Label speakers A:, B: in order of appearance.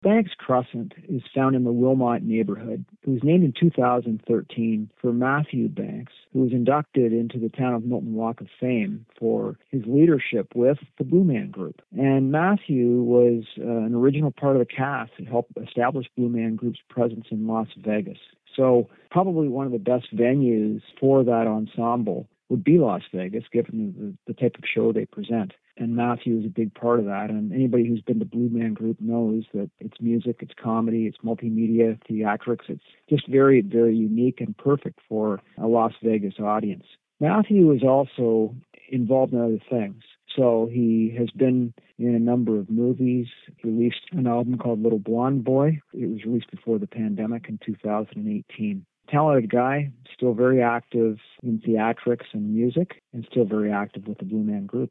A: Banks Crescent is found in the Wilmot neighborhood. It was named in 2013 for Matthew Banks, who was inducted into the Town of Milton Walk of Fame for his leadership with the Blue Man Group. And Matthew was an original part of the cast that helped establish Blue Man Group's presence in Las Vegas. So probably one of the best venues for that ensemble would be Las Vegas, given the type of show they present. And Matthew is a big part of that. And anybody who's been to Blue Man Group knows that it's music, it's comedy, it's multimedia, theatrics. It's just very, very unique and perfect for a Las Vegas audience. Matthew is also involved in other things. So he has been in a number of movies. He released an album called Little Blonde Boy. It was released before the pandemic in 2018. Talented guy, still very active in theatrics and music, and still very active with the Blue Man Group.